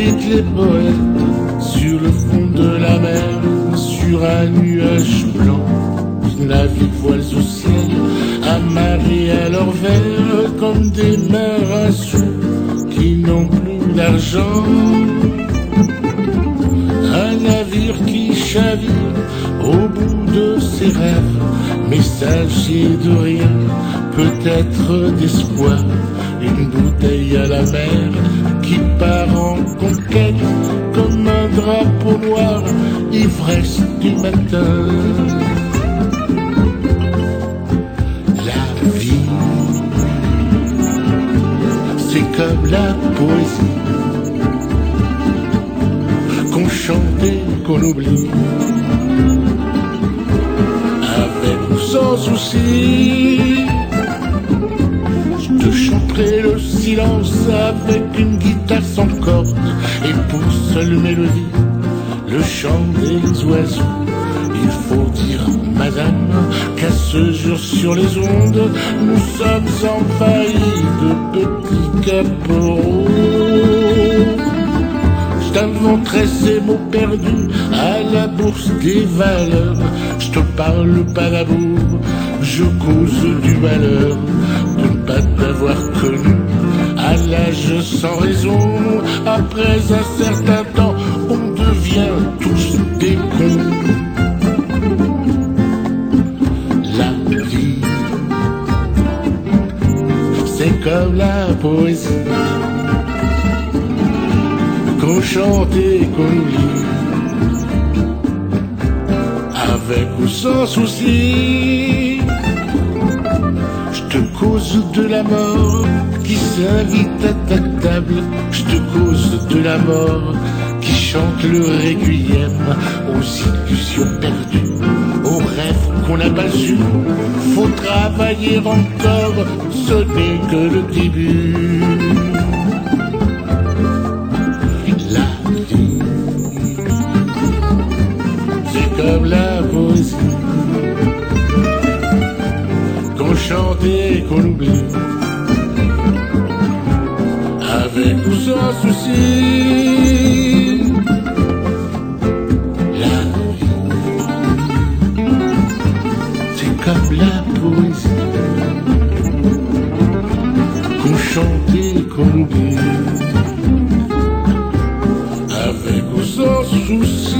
quittent les poètes sur le fond de la mer, sur un nuage blanc. Ils naviguent voiles au ciel, amarrés à leur verre comme des marins qui n'ont plus d'argent. Un navire qui chavire au bout de ses rêves, messager de rien, peut-être d'espoir. Une bouteille à la mer qui part en conquête comme un drapeau noir, ivresse du matin. La vie, c'est comme la poésie qu'on chante et qu'on oublie, avec ou sans souci. Je chanterai le silence avec une guitare sans corde, et pour seule mélodie, le chant des oiseaux. Il faut dire, madame, qu'à ce jour sur les ondes, nous sommes envahis de petits caporaux. Je t'inventerai ces mots perdus à la bourse des valeurs. Je te parle pas d'amour, je cause du malheur de ne pas t'avoir connu à l'âge sans raison. Après un certain temps, on devient tous des cons. La vie, c'est comme la poésie qu'on chante et qu'on lit, avec ou sans souci. Je te cause de la mort qui s'invite à ta table, je te cause de la mort qui chante le requiem aux illusions perdues, aux rêves qu'on n'a pas eus. Faut travailler encore, ce n'est que le début. Comme la poésie qu'on chante et qu'on oublie, avec ou sans souci. La vie, c'est comme la poésie qu'on chante et qu'on oublie, avec ou sans souci.